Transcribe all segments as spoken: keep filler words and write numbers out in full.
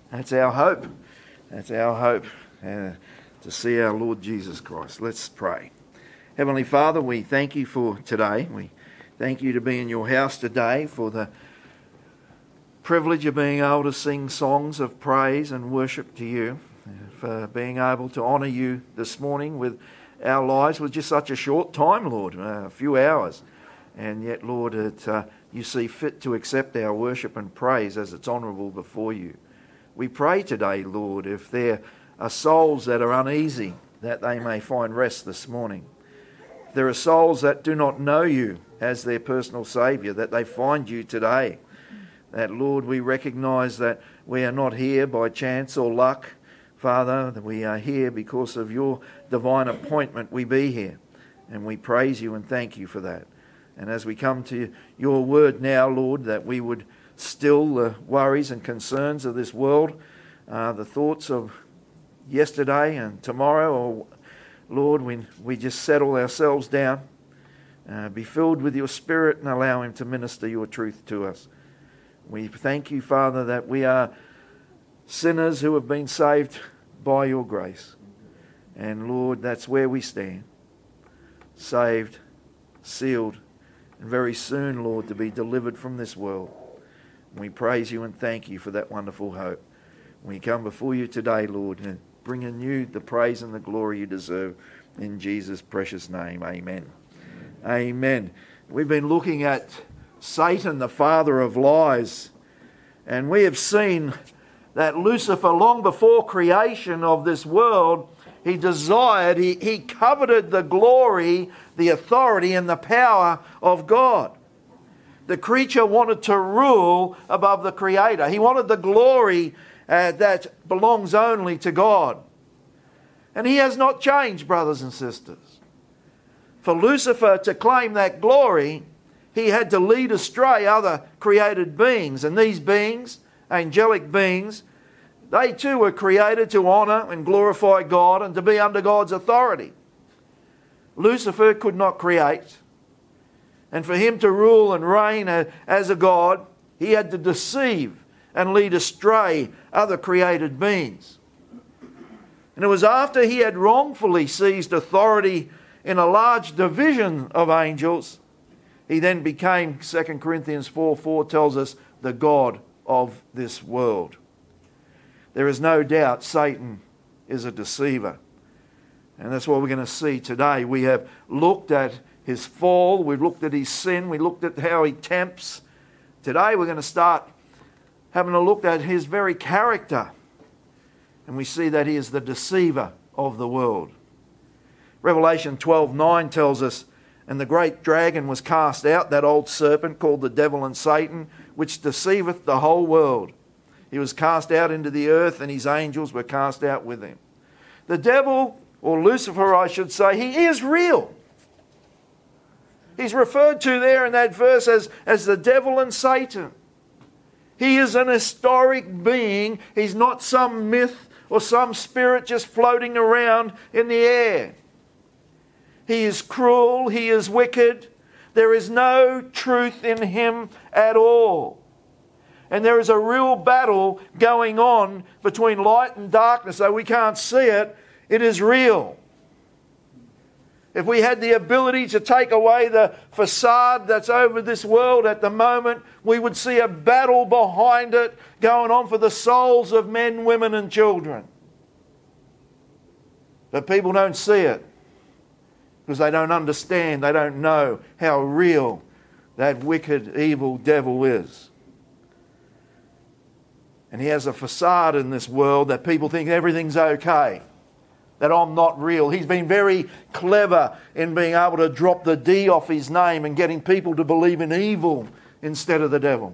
That's our hope. That's our hope, uh, to see our Lord Jesus Christ. Let's pray. Heavenly Father, we thank you for today. We thank you to be in your house today, for the privilege of being able to sing songs of praise and worship to you, for being able to honour you this morning with our lives with just such a short time, Lord, uh, a few hours. And yet, Lord, it, uh, you see fit to accept our worship and praise as it's honourable before you. We pray today, Lord, if there are souls that are uneasy, that they may find rest this morning. If there are souls that do not know you as their personal Saviour, that they find you today. That, Lord, we recognise that we are not here by chance or luck, Father, that we are here because of your divine appointment we be here. And we praise you and thank you for that. And as we come to your word now, Lord, that we would still the worries and concerns of this world, uh, the thoughts of yesterday and tomorrow, or Lord, when we just settle ourselves down, uh, be filled with your Spirit and allow him to minister your truth to us. We thank you, Father, that we are sinners who have been saved by your grace. And Lord, that's where we stand. Saved, sealed, and very soon, Lord, to be delivered from this world. We praise you and thank you for that wonderful hope. We come before you today, Lord, and bringing you the praise and the glory you deserve. In Jesus' precious name, amen. Amen. We've been looking at Satan, the father of lies. And we have seen that Lucifer, long before creation of this world, he desired, he, he coveted the glory, the authority and the power of God. The creature wanted to rule above the Creator. He wanted the glory uh, that belongs only to God. And he has not changed, brothers and sisters. For Lucifer to claim that glory, he had to lead astray other created beings. And these beings, angelic beings, they too were created to honour and glorify God and to be under God's authority. Lucifer could not create. And for him to rule and reign as a God, he had to deceive and lead astray other created beings. And it was after he had wrongfully seized authority in a large division of angels, he then became, Second Corinthians four four tells us, the God of this world. There is no doubt Satan is a deceiver. And that's what we're going to see today. We have looked at his fall, we've looked at his sin, we looked at how he tempts. Today we're going to start having a look at his very character. And we see that he is the deceiver of the world. Revelation twelve nine tells us, and the great dragon was cast out, that old serpent called the devil and Satan, which deceiveth the whole world. He was cast out into the earth, and his angels were cast out with him. The devil, or Lucifer I should say, he is real. He's referred to there in that verse as, as the devil and Satan. He is an historic being. He's not some myth or some spirit just floating around in the air. He is cruel. He is wicked. There is no truth in him at all. And there is a real battle going on between light and darkness. Though we can't see it, it is real. If we had the ability to take away the facade that's over this world at the moment, we would see a battle behind it going on for the souls of men, women and children. But people don't see it because they don't understand, they don't know how real that wicked, evil devil is. And he has a facade in this world that people think everything's okay, that I'm not real. He's been very clever in being able to drop the D off his name and getting people to believe in evil instead of the devil.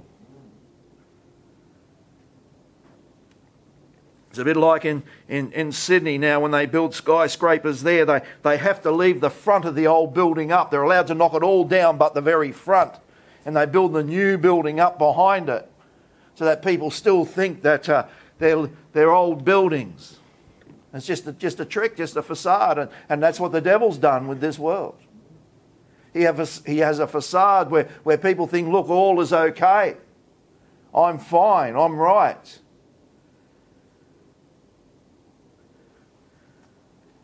It's a bit like in, in, in Sydney now when they build skyscrapers there, they, they have to leave the front of the old building up. They're allowed to knock it all down but the very front. And they build the new building up behind it so that people still think that uh, they're, they're old buildings. It's just a, just a trick, just a facade. And, and that's what the devil's done with this world. He, have a, he has a facade where, where people think, look, all is okay. I'm fine, I'm right.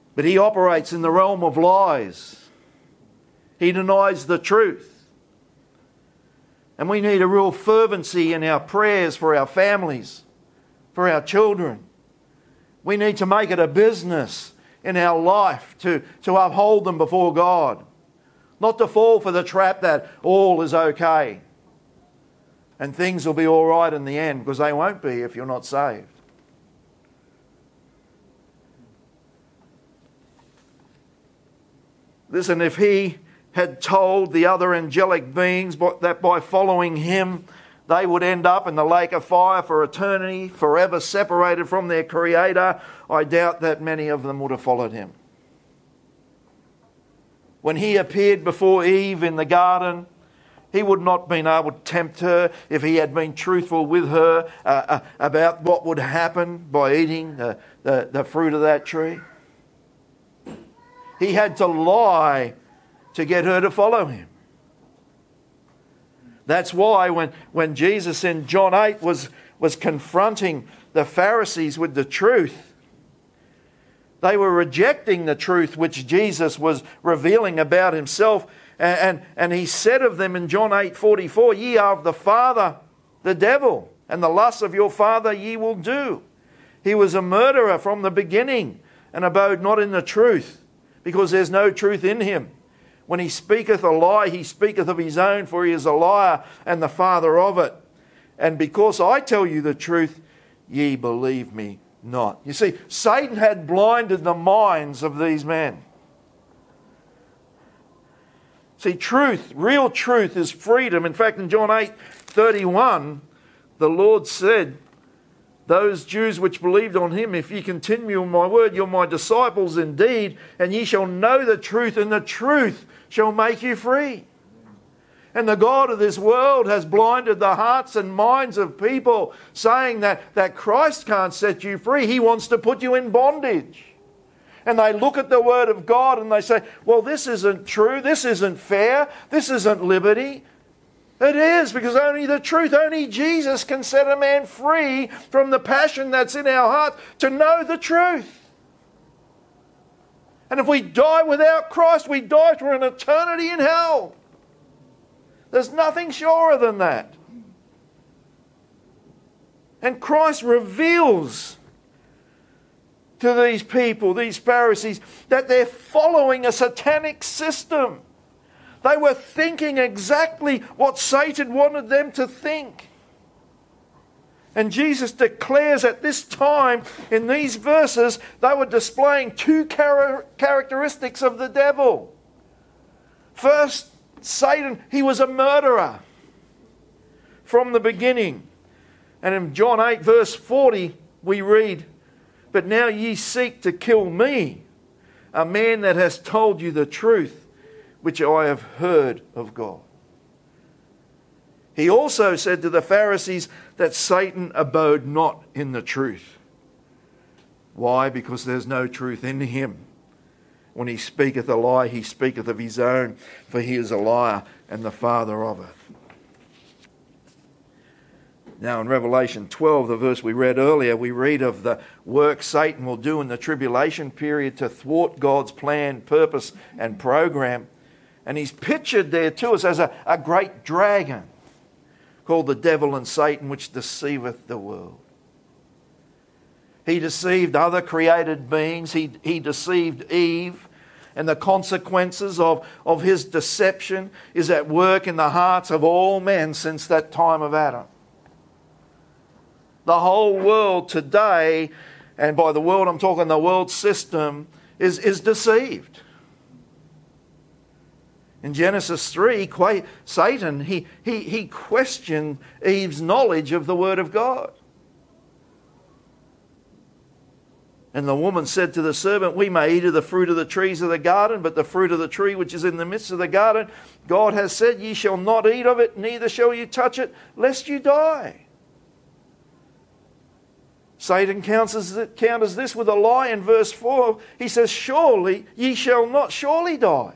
But he operates in the realm of lies. He denies the truth. And we need a real fervency in our prayers for our families, for our children. We need to make it a business in our life to, to uphold them before God. Not to fall for the trap that all is okay and things will be all right in the end, because they won't be if you're not saved. Listen, if he had told the other angelic beings that by following him they would end up in the lake of fire for eternity, forever separated from their Creator, I doubt that many of them would have followed him. When he appeared before Eve in the garden, he would not have been able to tempt her if he had been truthful with her uh, uh, about what would happen by eating the, the, the fruit of that tree. He had to lie to get her to follow him. That's why when, when Jesus in John eight was, was confronting the Pharisees with the truth, they were rejecting the truth which Jesus was revealing about himself. And, and, and he said of them in John eight forty-four, "Ye are of the father, the devil, and the lusts of your father ye will do. He was a murderer from the beginning, and abode not in the truth, because there's no truth in him. When he speaketh a lie, he speaketh of his own, for he is a liar and the father of it. And because I tell you the truth, ye believe me not." You see, Satan had blinded the minds of these men. See, truth, real truth is freedom. In fact, in John eight thirty-one, the Lord said, "Those Jews which believed on him, if ye continue in my word, you're my disciples indeed, and ye shall know the truth, and the truth shall make you free." And the God of this world has blinded the hearts and minds of people, saying that, that Christ can't set you free. He wants to put you in bondage. And they look at the Word of God and they say, well, this isn't true, this isn't fair, this isn't liberty. It is, because only the truth, only Jesus can set a man free from the passion that's in our heart to know the truth. And if we die without Christ, we die for an eternity in hell. There's nothing surer than that. And Christ reveals to these people, these Pharisees, that they're following a satanic system. They were thinking exactly what Satan wanted them to think. And Jesus declares at this time, in these verses, they were displaying two char- characteristics of the devil. First, Satan, he was a murderer from the beginning. And in John eight verse forty, we read, "But now ye seek to kill me, a man that has told you the truth, which I have heard of God." He also said to the Pharisees that Satan abode not in the truth. Why? Because there's no truth in him. When he speaketh a lie, he speaketh of his own, for he is a liar and the father of it. Now in Revelation twelve, the verse we read earlier, we read of the work Satan will do in the tribulation period to thwart God's plan, purpose and program. And he's pictured there to us as a, a great dragon called the devil and Satan, which deceiveth the world. He deceived other created beings. He, he deceived Eve. And the consequences of, of his deception is at work in the hearts of all men since that time of Adam. The whole world today, and by the world I'm talking the world system, is, is deceived. In Genesis three, Satan, he, he, he questioned Eve's knowledge of the Word of God. And the woman said to the serpent, "We may eat of the fruit of the trees of the garden, but the fruit of the tree which is in the midst of the garden, God has said, ye shall not eat of it, neither shall you touch it, lest you die." Satan counters, counters this with a lie in verse four. He says, "Surely ye shall not surely die."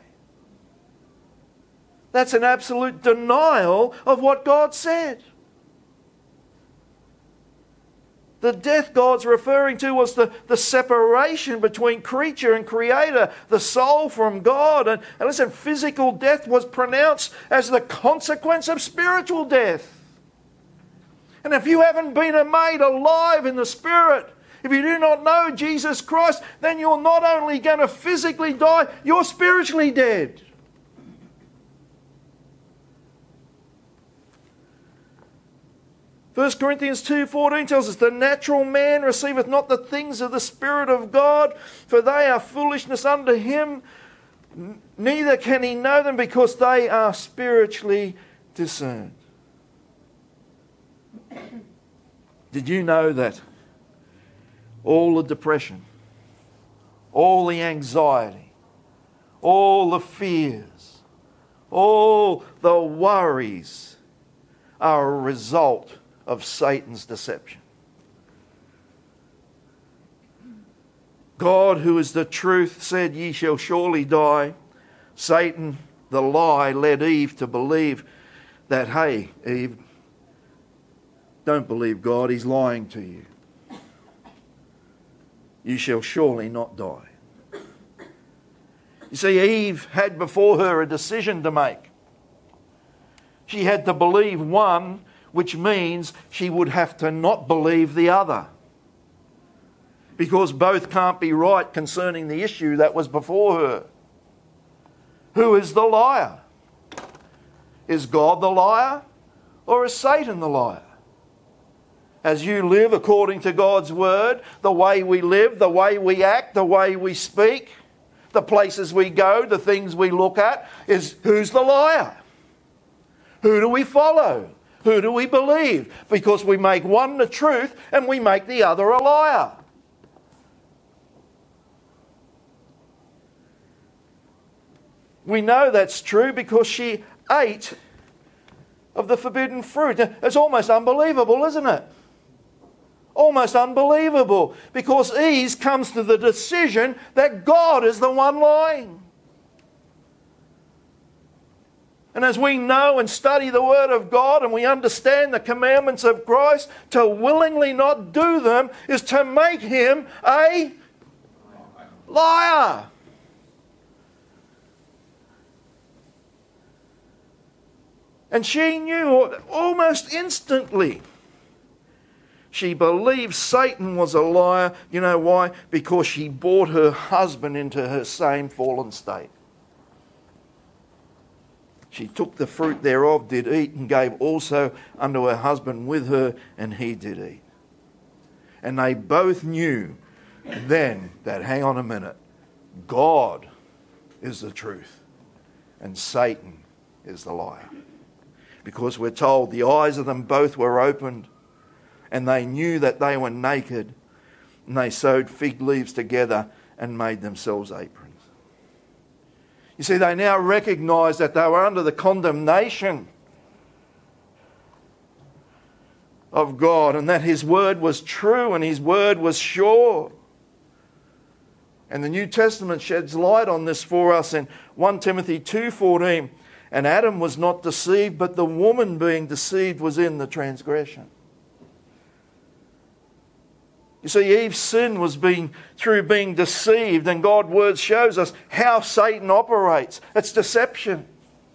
That's an absolute denial of what God said. The death God's referring to was the, the separation between creature and creator, the soul from God. And, and listen, physical death was pronounced as the consequence of spiritual death. And if you haven't been made alive in the Spirit, if you do not know Jesus Christ, then you're not only going to physically die, you're spiritually dead. First Corinthians two fourteen tells us, the natural man receiveth not the things of the Spirit of God, for they are foolishness unto him, neither can he know them because they are spiritually discerned. Did you know that all the depression, all the anxiety, all the fears, all the worries are a result of Satan's deception? God, who is the truth, said, ye shall surely die. Satan, the lie, led Eve to believe that, hey, Eve, don't believe God, he's lying to you. You shall surely not die. You see, Eve had before her a decision to make. She had to believe one, which means she would have to not believe the other. Because both can't be right concerning the issue that was before her. Who is the liar? Is God the liar, or is Satan the liar? As you live according to God's word, the way we live, the way we act, the way we speak, the places we go, the things we look at, is who's the liar? Who do we follow? Who do we believe? Because we make one the truth and we make the other a liar. We know that's true because she ate of the forbidden fruit. It's almost unbelievable, isn't it? Almost unbelievable. Because Eve comes to the decision that God is the one lying. And as we know and study the Word of God and we understand the commandments of Christ, to willingly not do them is to make him a liar. And she knew almost instantly. She believed Satan was a liar. You know why? Because she brought her husband into her same fallen state. She took the fruit thereof, did eat, and gave also unto her husband with her, and he did eat. And they both knew then that, hang on a minute, God is the truth, and Satan is the liar. Because we're told the eyes of them both were opened, and they knew that they were naked, and they sewed fig leaves together and made themselves aprons. You see, they now recognise that they were under the condemnation of God, and that his word was true and his word was sure. And the New Testament sheds light on this for us in First Timothy two fourteen. And Adam was not deceived, but the woman being deceived was in the transgression. You see, Eve's sin was being through being deceived, and God's word shows us how Satan operates. It's deception.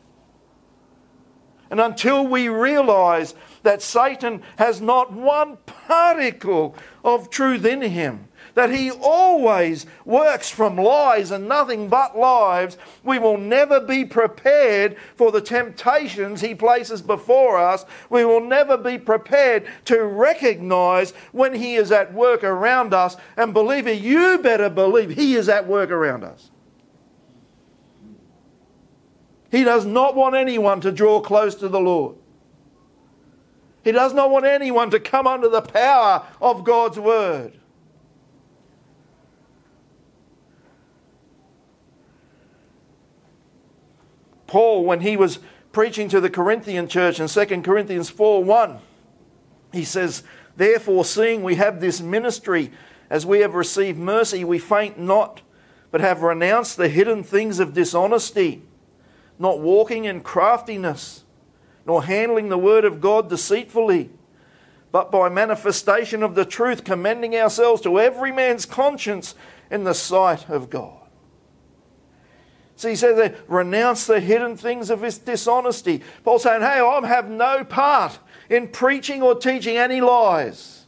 And until we realise that Satan has not one particle of truth in him, that he always works from lies and nothing but lies, we will never be prepared for the temptations he places before us. We will never be prepared to recognise when he is at work around us. And believer, you better believe he is at work around us. He does not want anyone to draw close to the Lord. He does not want anyone to come under the power of God's word. Paul, when he was preaching to the Corinthian church in Second Corinthians four one, he says, therefore, seeing we have this ministry, as we have received mercy, we faint not, but have renounced the hidden things of dishonesty, not walking in craftiness, nor handling the word of God deceitfully, but by manifestation of the truth, commending ourselves to every man's conscience in the sight of God. So he says they renounce the hidden things of his dishonesty. Paul's saying, hey, I have no part in preaching or teaching any lies.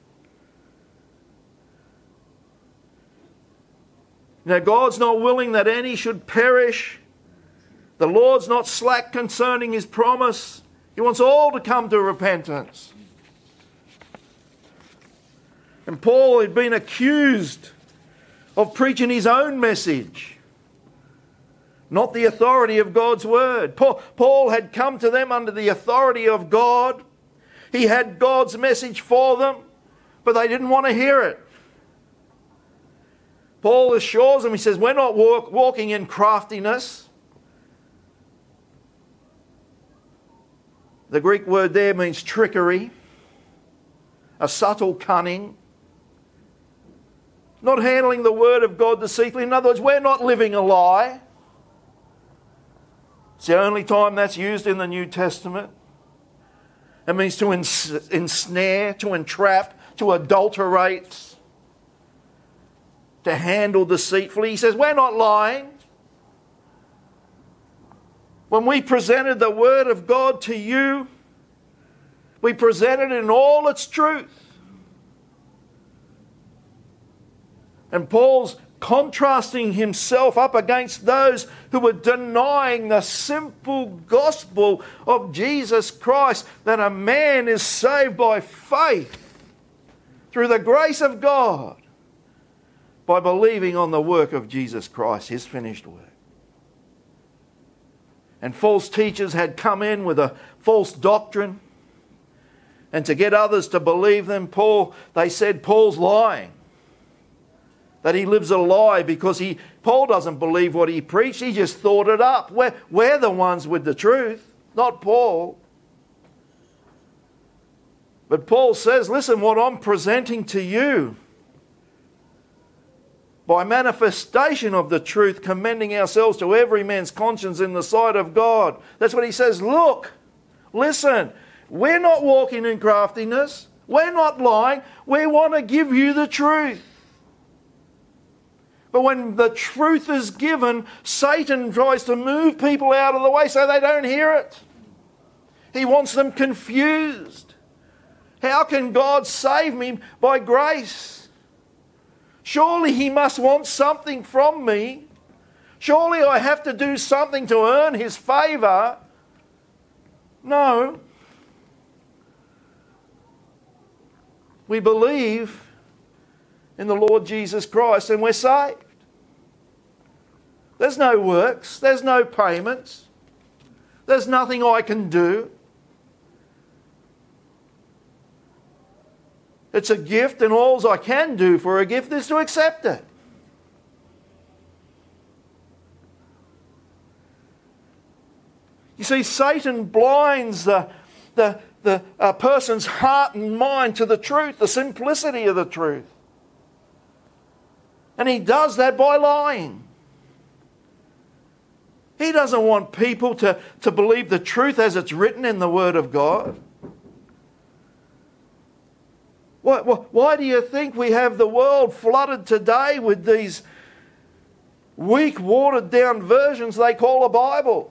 Now, God's not willing that any should perish. The Lord's not slack concerning his promise. He wants all to come to repentance. And Paul had been accused of preaching his own message, not the authority of God's word. Paul, Paul had come to them under the authority of God. He had God's message for them, but they didn't want to hear it. Paul assures them, he says, we're not walk, walking in craftiness. The Greek word there means trickery, a subtle cunning, not handling the word of God deceitfully. In other words, we're not living a lie. It's the only time that's used in the New Testament. It means to ens- ensnare, to entrap, to adulterate, to handle deceitfully. He says, we're not lying. When we presented the Word of God to you, we presented it in all its truth. And Paul's contrasting himself up against those who were denying the simple gospel of Jesus Christ, that a man is saved by faith through the grace of God by believing on the work of Jesus Christ, his finished work. And false teachers had come in with a false doctrine, and to get others to believe them, Paul, they said Paul's lying. That he lives a lie because he Paul doesn't believe what he preached. He just thought it up. We're, we're the ones with the truth, not Paul. But Paul says, listen, what I'm presenting to you, by manifestation of the truth, commending ourselves to every man's conscience in the sight of God. That's what he says. Look, listen, we're not walking in craftiness. We're not lying. We want to give you the truth. But when the truth is given, Satan tries to move people out of the way so they don't hear it. He wants them confused. How can God save me by grace? Surely he must want something from me. Surely I have to do something to earn his favour. No. We believe in the Lord Jesus Christ and we're saved. There's no works. There's no payments. There's nothing I can do. It's a gift, and all I can do for a gift is to accept it. You see, Satan blinds the, the, the a person's heart and mind to the truth, the simplicity of the truth. And he does that by lying. He doesn't want people to, to believe the truth as it's written in the Word of God. Why, why do you think we have the world flooded today with these weak, watered-down versions they call a Bible?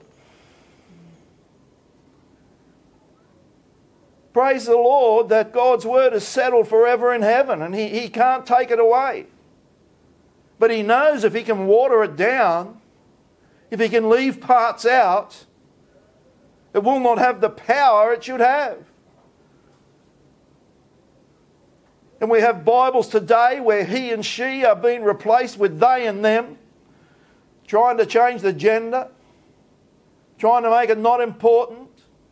Praise the Lord that God's Word is settled forever in heaven and He, he can't take it away. But He knows if He can water it down, if He can leave parts out, it will not have the power it should have. And we have Bibles today where he and she are being replaced with they and them, trying to change the gender, trying to make it not important.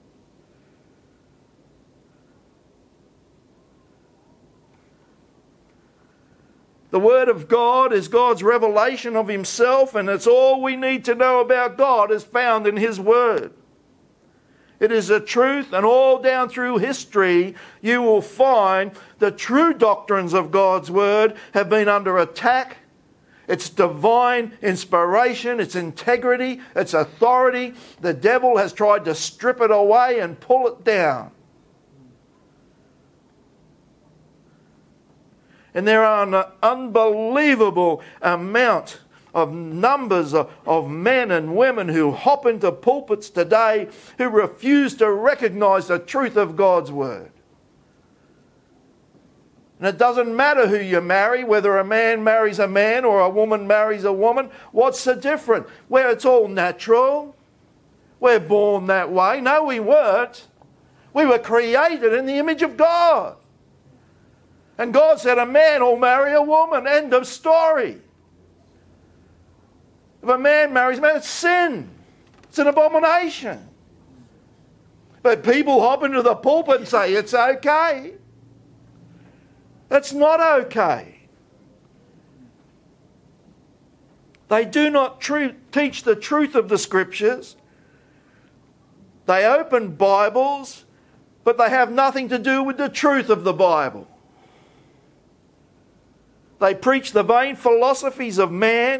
The Word of God is God's revelation of Himself, and it's all we need to know about God is found in His Word. It is a truth, and all down through history you will find the true doctrines of God's Word have been under attack. Its divine inspiration, its integrity, its authority, the devil has tried to strip it away and pull it down. And there are an unbelievable amount of numbers of, of men and women who hop into pulpits today who refuse to recognise the truth of God's Word. And it doesn't matter who you marry, whether a man marries a man or a woman marries a woman. What's the difference? Where it's all natural. We're born that way. No, we weren't. We were created in the image of God. And God said a man will marry a woman. End of story. If a man marries a man, it's sin. It's an abomination. But people hop into the pulpit and say it's okay. It's not okay. They do not tr- teach the truth of the Scriptures. They open Bibles, but they have nothing to do with the truth of the Bible. They preach the vain philosophies of man,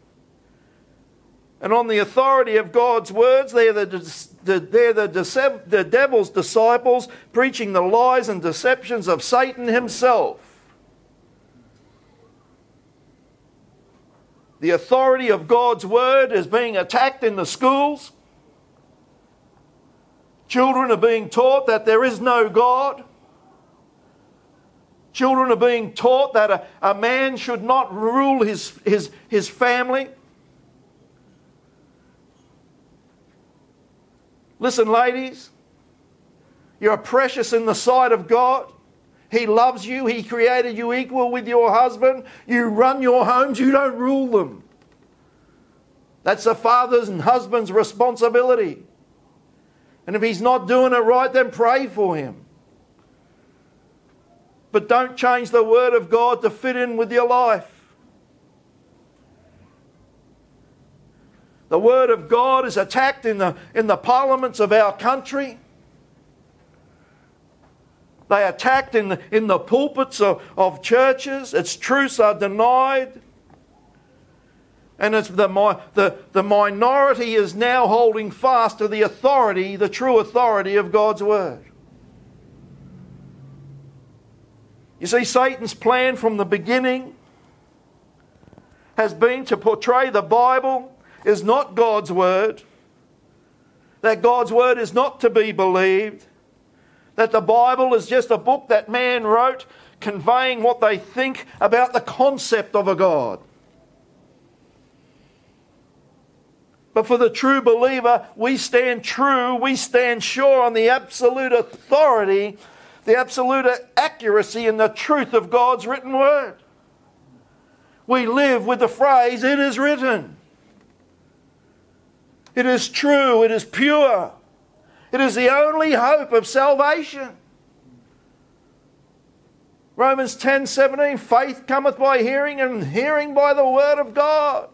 and on the authority of God's words, they're the, the, they're the, dece- the devil's disciples, preaching the lies and deceptions of Satan himself. The authority of God's word is being attacked in the schools. Children are being taught that there is no God. Children are being taught that a, a man should not rule his, his, his family. Listen, ladies, you're precious in the sight of God. He loves you. He created you equal with your husband. You run your homes. You don't rule them. That's the father's and husband's responsibility. And if he's not doing it right, then pray for him. But don't change the word of God to fit in with your life. The word of God is attacked in the, in the parliaments of our country. They are attacked in the, in the pulpits of, of churches. Its truths are denied. And it's the, the, the minority is now holding fast to the authority, the true authority of God's word. You see, Satan's plan from the beginning has been to portray the Bible is not God's word, that God's word is not to be believed, that the Bible is just a book that man wrote conveying what they think about the concept of a God. But for the true believer, we stand true, we stand sure on the absolute authority, the absolute accuracy and the truth of God's written word. We live with the phrase, "It is written." It is true, it is pure. It is the only hope of salvation. Romans ten seventeen, faith cometh by hearing, and hearing by the word of God.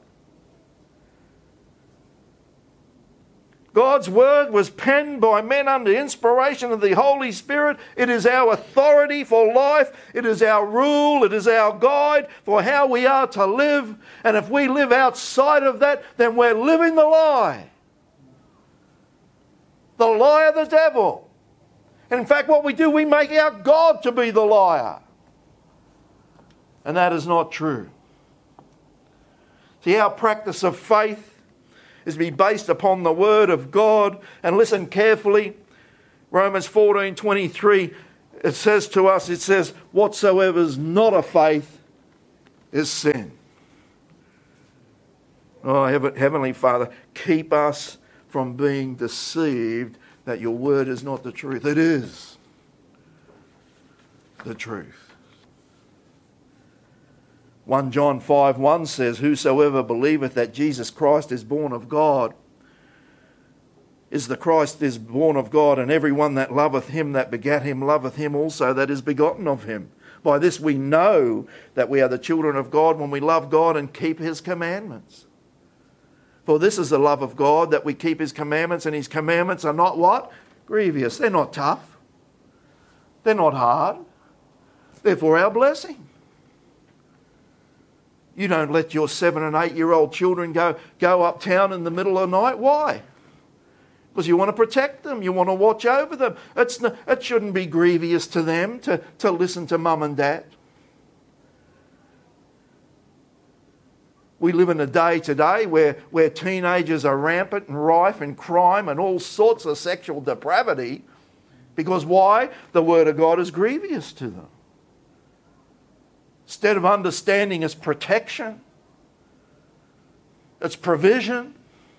God's word was penned by men under inspiration of the Holy Spirit. It is our authority for life. It is our rule. It is our guide for how we are to live. And if we live outside of that, then we're living the lie. The lie of the devil. And in fact, what we do, we make our God to be the liar. And that is not true. See, our practice of faith is to be based upon the word of God. And listen carefully. Romans fourteen twenty-three, it says to us, it says, whatsoever is not of faith is sin. Oh, Heavenly Father, keep us from being deceived that your word is not the truth. It is the truth. First John five one says, whosoever believeth that Jesus Christ is born of God, is the Christ is born of God, and every one that loveth him that begat him loveth him also that is begotten of him. By this we know that we are the children of God, when we love God and keep his commandments. For this is the love of God, that we keep his commandments, and his commandments are not what? Grievous. They're not tough. They're not hard. They're for our blessing. You don't let your seven and eight year old children go, go uptown in the middle of the night. Why? Because you want to protect them. You want to watch over them. It's no, it shouldn't be grievous to them to, to listen to mum and dad. We live in a day today where, where teenagers are rampant and rife in crime and all sorts of sexual depravity. Because why? The Word of God is grievous to them. Instead of understanding its protection, its provision,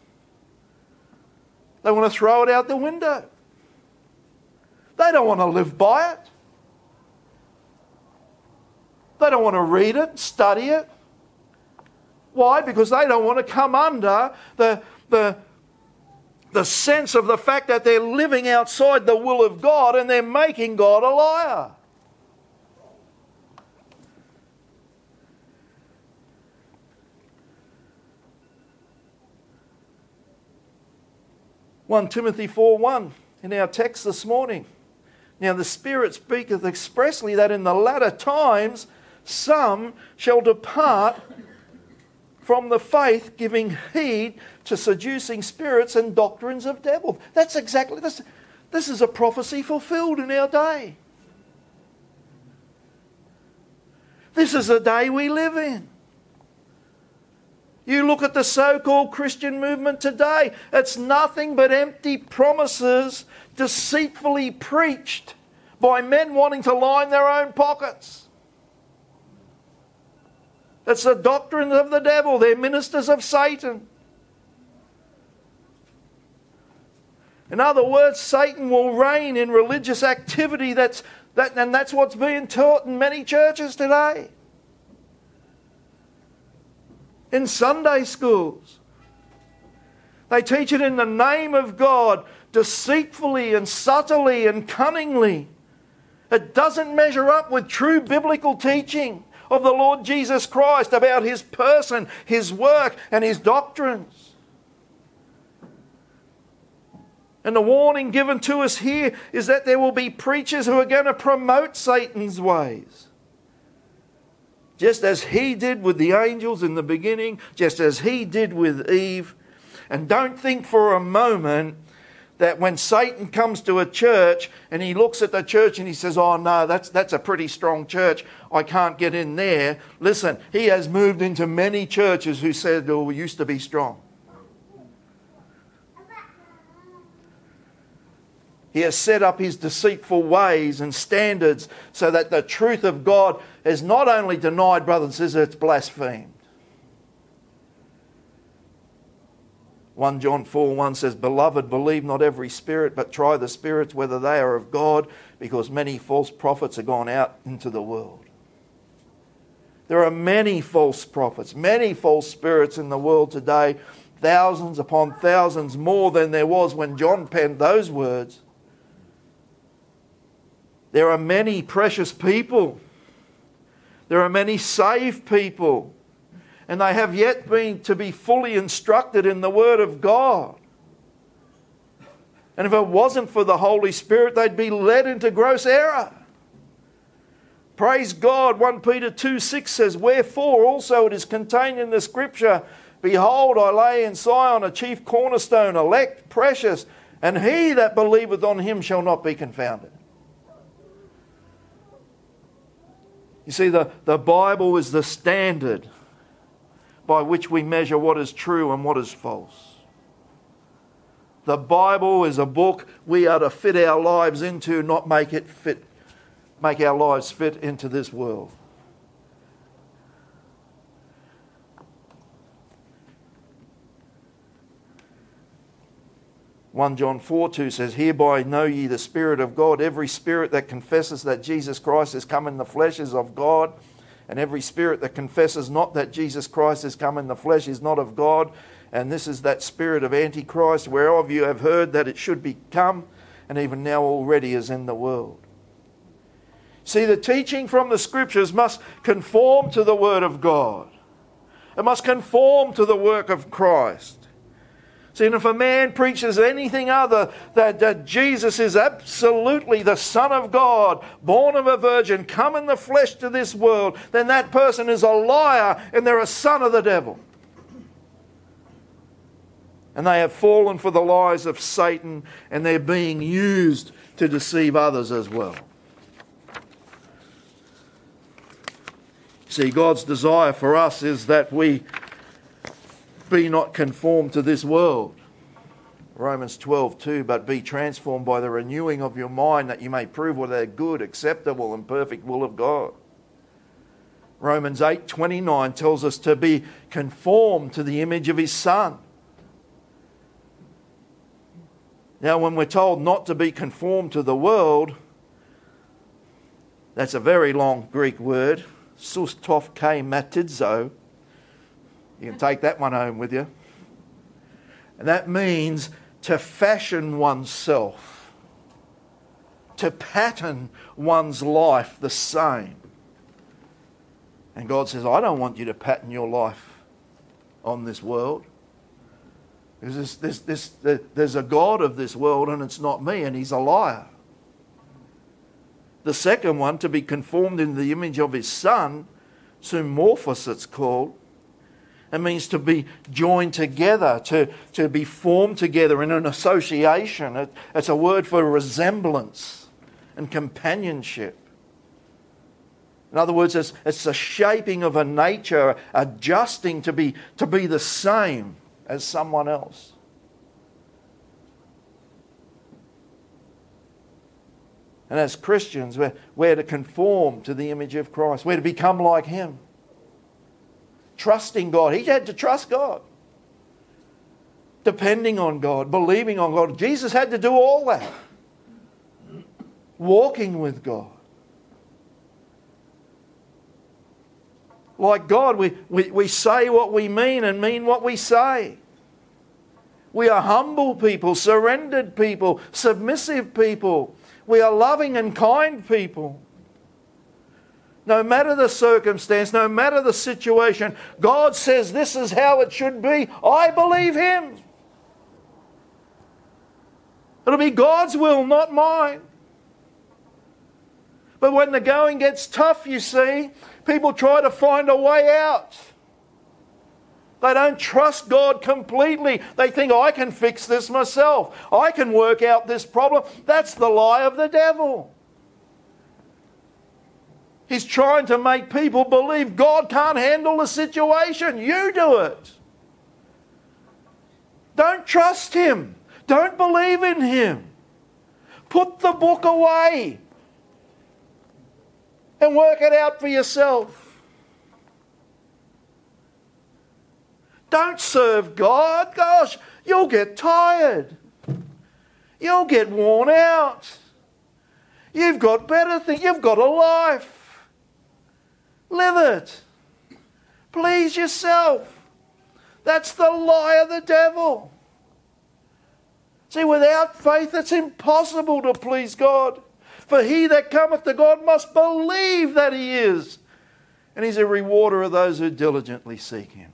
they want to throw it out the window. They don't want to live by it. They don't want to read it, study it. Why? Because they don't want to come under the, the, the sense of the fact that they're living outside the will of God and they're making God a liar. First Timothy four one in our text this morning. Now the Spirit speaketh expressly that in the latter times some shall depart from the faith, giving heed to seducing spirits and doctrines of devils. That's exactly this. This is a prophecy fulfilled in our day. This is the day we live in. You look at the so-called Christian movement today, it's nothing but empty promises deceitfully preached by men wanting to line their own pockets. It's the doctrines of the devil. They're ministers of Satan. In other words, Satan will reign in religious activity, that's, that, and that's what's being taught in many churches today. In Sunday schools. They teach it in the name of God, deceitfully and subtly and cunningly. It doesn't measure up with true biblical teaching of the Lord Jesus Christ about His person, His work and His doctrines. And the warning given to us here is that there will be preachers who are going to promote Satan's ways. Just as he did with the angels in the beginning, just as he did with Eve. And don't think for a moment that when Satan comes to a church and he looks at the church and he says, oh no, that's, that's a pretty strong church, I can't get in there. Listen, he has moved into many churches who said, oh, we used to be strong. He has set up his deceitful ways and standards so that the truth of God is not only denied, brothers and sisters, it's blasphemed. First John four one says, Beloved, believe not every spirit, but try the spirits whether they are of God, because many false prophets are gone out into the world. There are many false prophets, many false spirits in the world today, thousands upon thousands more than there was when John penned those words. There are many precious people. There are many saved people. And they have yet been to be fully instructed in the Word of God. And if it wasn't for the Holy Spirit, they'd be led into gross error. Praise God. First Peter two six says, Wherefore also it is contained in the Scripture, Behold, I lay in Sion a chief cornerstone, elect, precious, and he that believeth on him shall not be confounded. You see, the, the Bible is the standard by which we measure what is true and what is false. The Bible is a book we are to fit our lives into, not make it fit, make our lives fit into this world. First John four two says, Hereby know ye the Spirit of God. Every spirit that confesses that Jesus Christ is come in the flesh is of God. And every spirit that confesses not that Jesus Christ is come in the flesh is not of God. And this is that spirit of Antichrist, whereof you have heard that it should become, and even now already is in the world. See, the teaching from the Scriptures must conform to the Word of God. It must conform to the work of Christ. See, and if a man preaches anything other, that, that Jesus is absolutely the Son of God, born of a virgin, come in the flesh to this world, then that person is a liar and they're a son of the devil. And they have fallen for the lies of Satan, and they're being used to deceive others as well. See, God's desire for us is that we be not conformed to this world. Romans twelve two, but be transformed by the renewing of your mind, that you may prove what is good, acceptable and perfect will of God. Romans eight twenty-nine tells us to be conformed to the image of his Son. Now, when we're told not to be conformed to the world, that's a very long Greek word, sustov ke matizo. You can take that one home with you. And that means to fashion oneself, to pattern one's life the same. And God says, I don't want you to pattern your life on this world. Because this, this, this, there's a God of this world and it's not me, and he's a liar. The second one, to be conformed in the image of his Son, sumorphos it's called. It means to be joined together, to, to be formed together in an association. It, it's a word for resemblance and companionship. In other words, it's, it's the shaping of a nature, adjusting to be, to be the same as someone else. And as Christians, we're, we're to conform to the image of Christ. We're to become like him. Trusting God. He had to trust God. Depending on God, believing on God. Jesus had to do all that. Walking with God. Like God, we, we, we say what we mean and mean what we say. We are humble people, surrendered people, submissive people. We are loving and kind people. No matter the circumstance, no matter the situation, God says this is how it should be. I believe him. It'll be God's will, not mine. But when the going gets tough, you see, people try to find a way out. They don't trust God completely. They think, I can fix this myself. I can work out this problem. That's the lie of the devil. He's trying to make people believe God can't handle the situation. You do it. Don't trust him. Don't believe in him. Put the book away and work it out for yourself. Don't serve God. Gosh, you'll get tired. You'll get worn out. You've got better things. You've got a life. Live it. Please yourself. That's the lie of the devil. See, without faith it's impossible to please God. For he that cometh to God must believe that he is, and he's a rewarder of those who diligently seek him.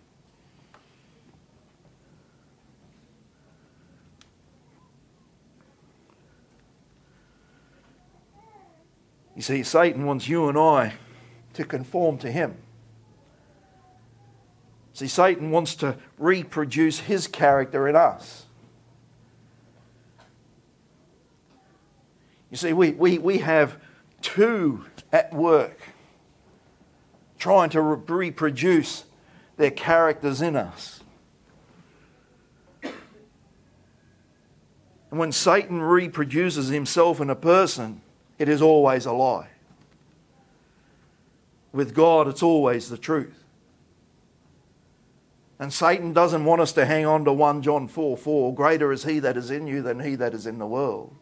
You see, Satan wants you and I to conform to him. See, Satan wants to reproduce his character in us. You see, we, we, we have two at work trying to re- reproduce their characters in us. And when Satan reproduces himself in a person, it is always a lie. With God, it's always the truth. And Satan doesn't want us to hang on to First John four four. Greater is he that is in you than he that is in the world.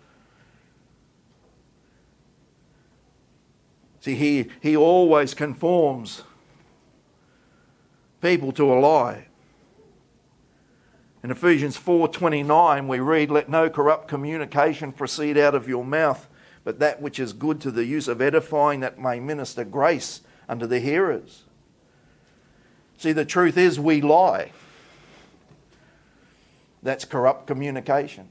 See, he, he always conforms people to a lie. In Ephesians four twenty-nine we read, let no corrupt communication proceed out of your mouth, but that which is good to the use of edifying, that may minister grace unto the hearers. See, the truth is we lie. That's corrupt communication.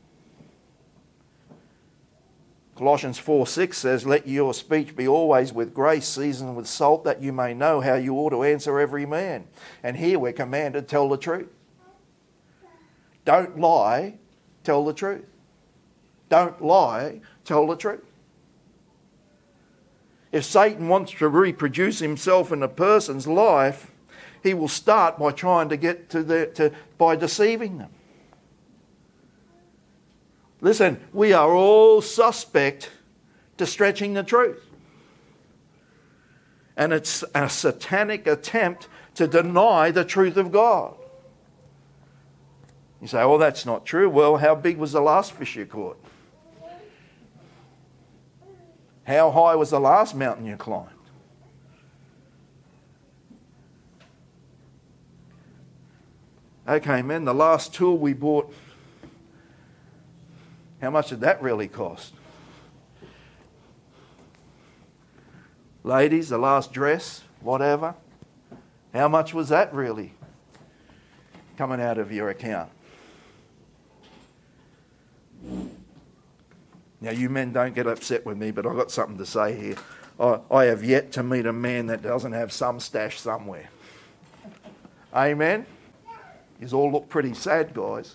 Colossians four six says, let your speech be always with grace, seasoned with salt, that you may know how you ought to answer every man. And here we're commanded, tell the truth. Don't lie, tell the truth. Don't lie, tell the truth. If Satan wants to reproduce himself in a person's life, he will start by trying to get to the, to, by deceiving them. Listen, we are all suspect to stretching the truth. And it's a satanic attempt to deny the truth of God. You say, well, that's not true. Well, how big was the last fish you caught? How high was the last mountain you climbed? Okay, man, the last tool we bought, how much did that really cost? Ladies, the last dress, whatever, how much was that really coming out of your account? Now, you men don't get upset with me, but I've got something to say here. I, I have yet to meet a man that doesn't have some stash somewhere. Amen? You all look pretty sad, guys.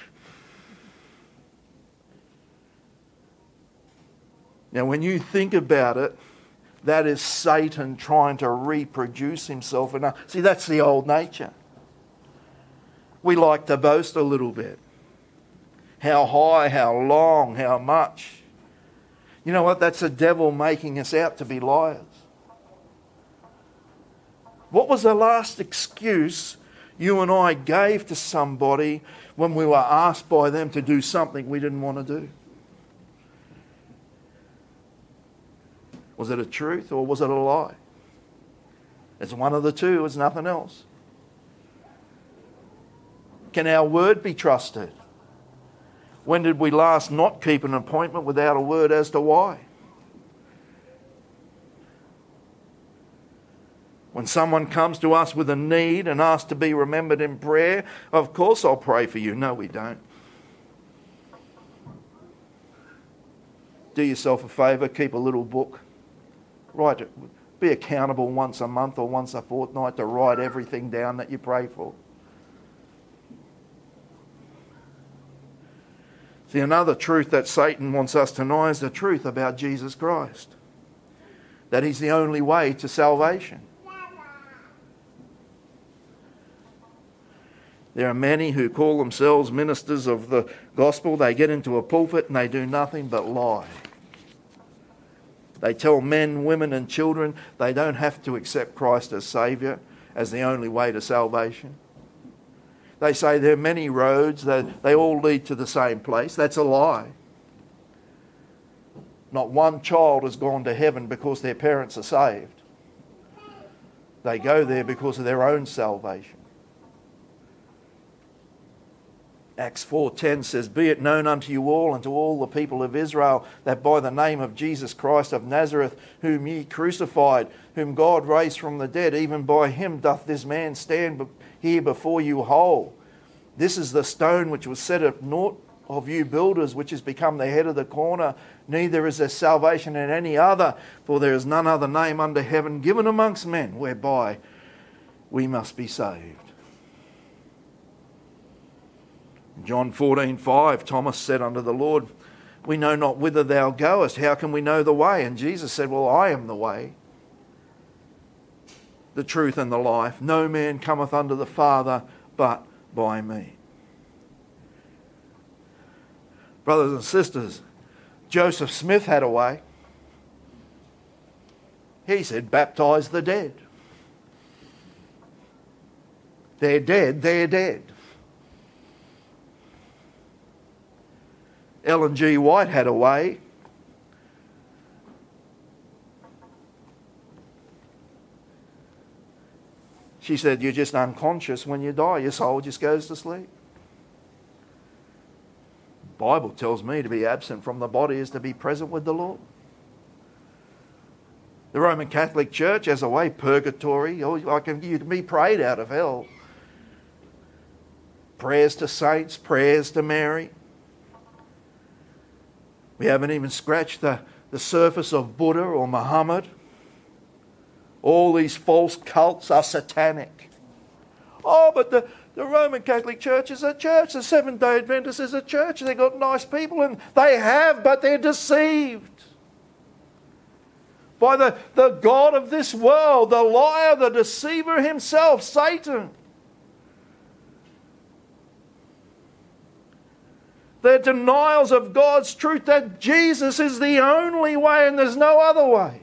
Now, when you think about it, that is Satan trying to reproduce himself. And see, that's the old nature. We like to boast a little bit. How high, how long, how much. You know what? That's the devil making us out to be liars. What was the last excuse you and I gave to somebody when we were asked by them to do something we didn't want to do? Was it a truth or was it a lie? It's one of the two, it's nothing else. Can our word be trusted? When did we last not keep an appointment without a word as to why? When someone comes to us with a need and asks to be remembered in prayer, of course I'll pray for you. No, we don't. Do yourself a favour, keep a little book. Write it. Be accountable once a month or once a fortnight to write everything down that you pray for. See, another truth that Satan wants us to know is the truth about Jesus Christ. That he's the only way to salvation. There are many who call themselves ministers of the gospel. They get into a pulpit and they do nothing but lie. They tell men, women and children they don't have to accept Christ as Saviour, as the only way to salvation. They say there are many roads, that they all lead to the same place. That's a lie. Not one child has gone to heaven because their parents are saved. They go there because of their own salvation. Acts four ten says, "Be it known unto you all and to all the people of Israel that by the name of Jesus Christ of Nazareth, whom ye crucified, whom God raised from the dead, even by him doth this man stand here before you whole. This is the stone which was set at naught of you builders, which has become the head of the corner. Neither is there salvation in any other, for there is none other name under heaven given amongst men whereby we must be saved." John fourteen five, Thomas said unto the Lord, "We know not whither thou goest. How can we know the way?" And Jesus said, "Well, I am the way, the truth and the life. No man cometh unto the Father but by me." Brothers and sisters, Joseph Smith had a way. He said, "Baptise the dead. They're dead, they're dead." Ellen G. White had a way. She said, "You're just unconscious when you die. Your soul just goes to sleep." The Bible tells me to be absent from the body is to be present with the Lord. The Roman Catholic Church has a way, purgatory. Oh, like you can be prayed out of hell. Prayers to saints, prayers to Mary. We haven't even scratched the, the surface of Buddha or Muhammad. All these false cults are satanic. Oh, but the, the Roman Catholic Church is a church. The Seventh-day Adventist is a church. They've got nice people, and they have, but they're deceived. by the, the God of this world, the liar, the deceiver himself, Satan. Their denials of God's truth, that Jesus is the only way and there's no other way.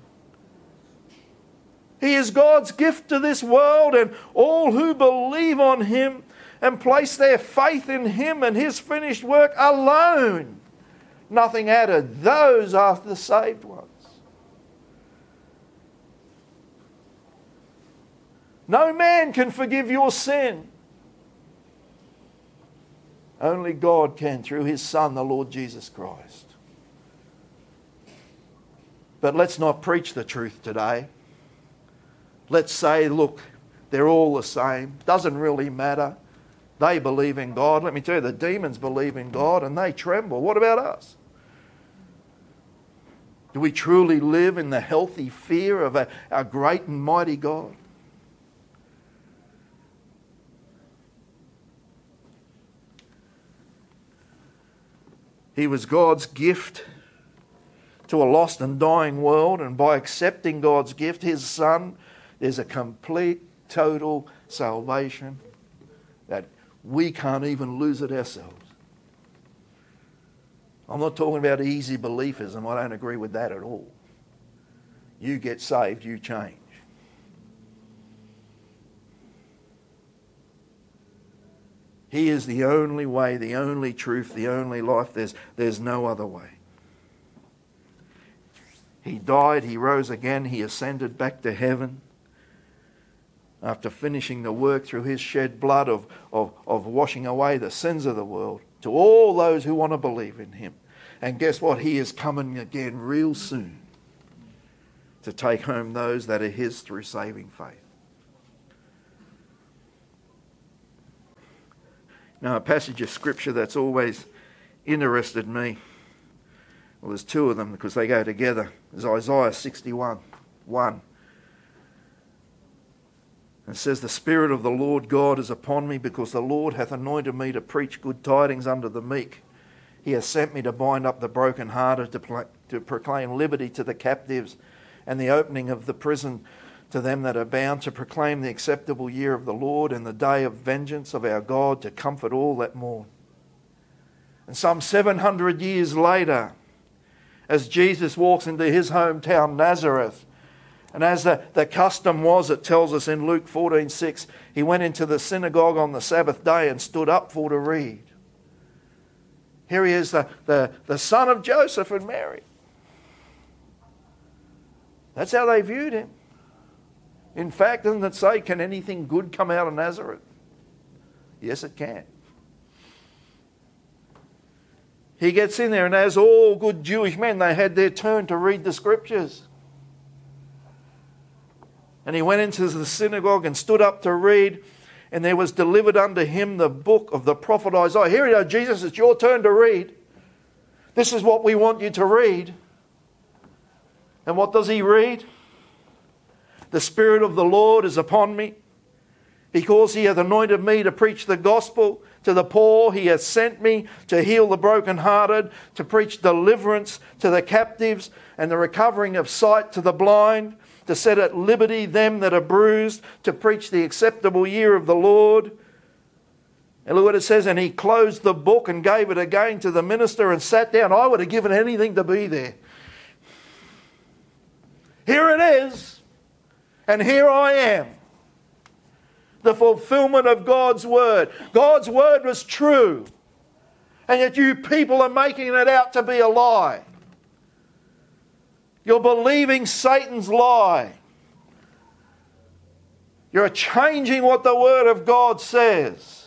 He is God's gift to this world, and all who believe on Him and place their faith in Him and His finished work alone, nothing added, those are the saved ones. No man can forgive your sin. Only God can through His Son, the Lord Jesus Christ. But let's not preach the truth today. Let's say, look, they're all the same. Doesn't really matter. They believe in God. Let me tell you, the demons believe in God and they tremble. What about us? Do we truly live in the healthy fear of our, our great and mighty God? He was God's gift to a lost and dying world, and by accepting God's gift, His Son, there's a complete, total salvation that we can't even lose it ourselves. I'm not talking about easy beliefism. I don't agree with that at all. You get saved, you change. He is the only way, the only truth, the only life. There's, there's no other way. He died, He rose again, He ascended back to heaven after finishing the work through His shed blood of, of, of washing away the sins of the world to all those who want to believe in Him. And guess what? He is coming again real soon to take home those that are His through saving faith. Now, a passage of Scripture that's always interested me, well, there's two of them because they go together, is Isaiah sixty-one, one. It says, "The Spirit of the Lord God is upon me, because the Lord hath anointed me to preach good tidings unto the meek. He has sent me to bind up the brokenhearted, to, pl- to proclaim liberty to the captives, and the opening of the prison to them that are bound, to proclaim the acceptable year of the Lord and the day of vengeance of our God, to comfort all that mourn." And some seven hundred years later, as Jesus walks into His hometown, Nazareth, and as the, the custom was, it tells us in Luke fourteen six, He went into the synagogue on the Sabbath day and stood up for to read. Here He is, the, the, the son of Joseph and Mary. That's how they viewed Him. In fact, doesn't it say, can anything good come out of Nazareth? Yes, it can. He gets in there, and as all good Jewish men, they had their turn to read the Scriptures. And He went into the synagogue and stood up to read, and there was delivered unto Him the book of the prophet Isaiah. Here you go, Jesus, it's your turn to read. This is what we want you to read. And what does He read? "The Spirit of the Lord is upon me, because He hath anointed me to preach the gospel to the poor. He hath sent me to heal the brokenhearted, to preach deliverance to the captives, and the recovering of sight to the blind, to set at liberty them that are bruised, to preach the acceptable year of the Lord." And look what it says, "And He closed the book and gave it again to the minister and sat down." I would have given anything to be there. Here it is. And here I am. The fulfillment of God's word. God's word was true. And yet you people are making it out to be a lie. You're believing Satan's lie. You're changing what the word of God says.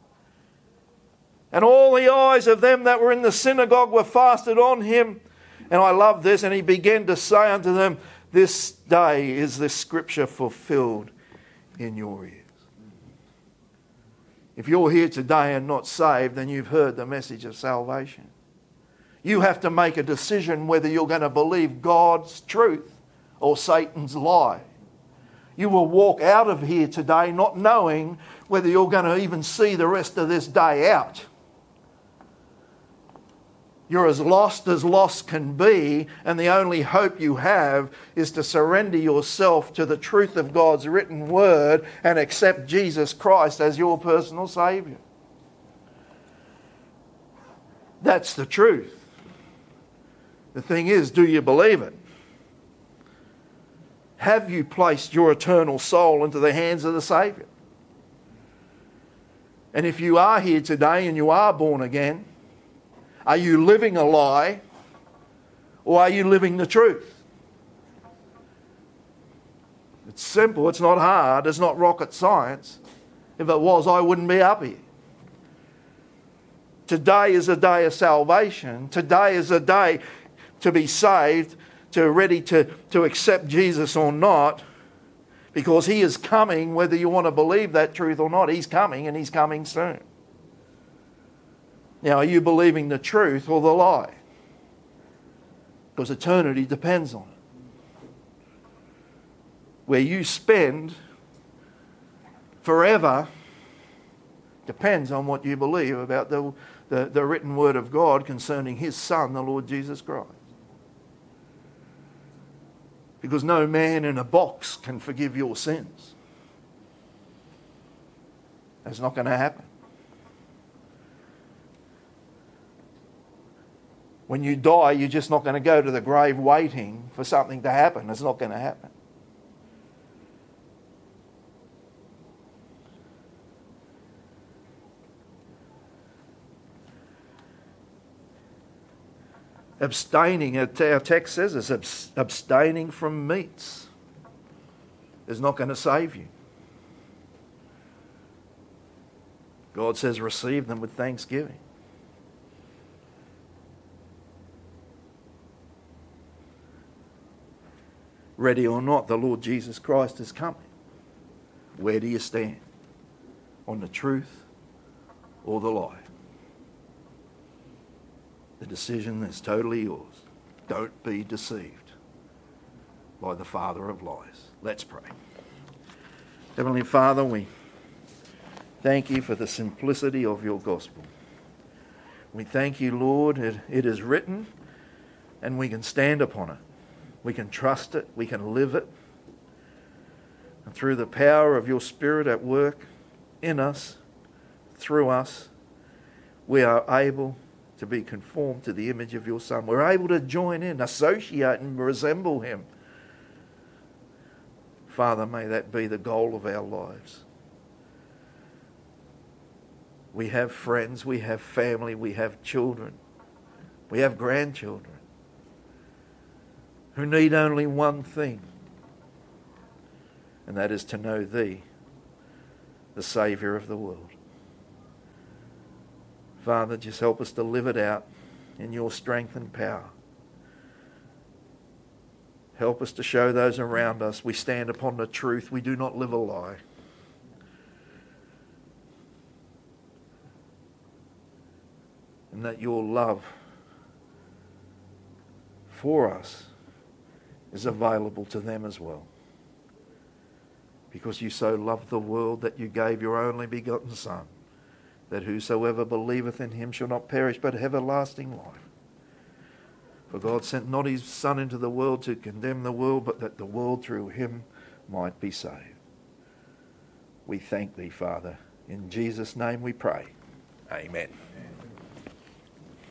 And all the eyes of them that were in the synagogue were fastened on Him. And I love this. And He began to say unto them, "This day is this scripture fulfilled in your ears." If you're here today and not saved, then you've heard the message of salvation. You have to make a decision whether you're going to believe God's truth or Satan's lie. You will walk out of here today not knowing whether you're going to even see the rest of this day out. You're as lost as lost can be, and the only hope you have is to surrender yourself to the truth of God's written word and accept Jesus Christ as your personal Saviour. That's the truth. The thing is, do you believe it? Have you placed your eternal soul into the hands of the Saviour? And if you are here today and you are born again, are you living a lie or are you living the truth? It's simple, it's not hard, it's not rocket science. If it was, I wouldn't be up here. Today is a day of salvation. Today is a day to be saved, to ready to, to accept Jesus or not, because He is coming, whether you want to believe that truth or not. He's coming, and He's coming soon. Now, are you believing the truth or the lie? Because eternity depends on it. Where you spend forever depends on what you believe about the, the, the written word of God concerning His Son, the Lord Jesus Christ. Because no man in a box can forgive your sins. That's not going to happen. When you die, you're just not going to go to the grave waiting for something to happen. It's not going to happen. Abstaining, our text says it's abstaining from meats is not going to save you. God says receive them with thanksgiving. Ready or not, the Lord Jesus Christ is coming. Where do you stand? On the truth or the lie? The decision is totally yours. Don't be deceived by the father of lies. Let's pray. Heavenly Father, we thank you for the simplicity of your gospel. We thank you, Lord, it, it is written and we can stand upon it. We can trust it. We can live it. And through the power of your Spirit at work in us, through us, we are able to be conformed to the image of your Son. We're able to join in, associate and resemble Him. Father, may that be the goal of our lives. We have friends, we have family, we have children, we have grandchildren who need only one thing, and that is to know Thee, the Saviour of the world. Father, just help us to live it out in your strength and power. Help us to show those around us we stand upon the truth. We do not live a lie. And that your love for us is available to them as well. Because you so loved the world that you gave your only begotten Son, that whosoever believeth in him shall not perish but have everlasting life. For God sent not his Son into the world to condemn the world, but that the world through him might be saved. We thank thee, Father. In Jesus' name we pray. Amen. Amen.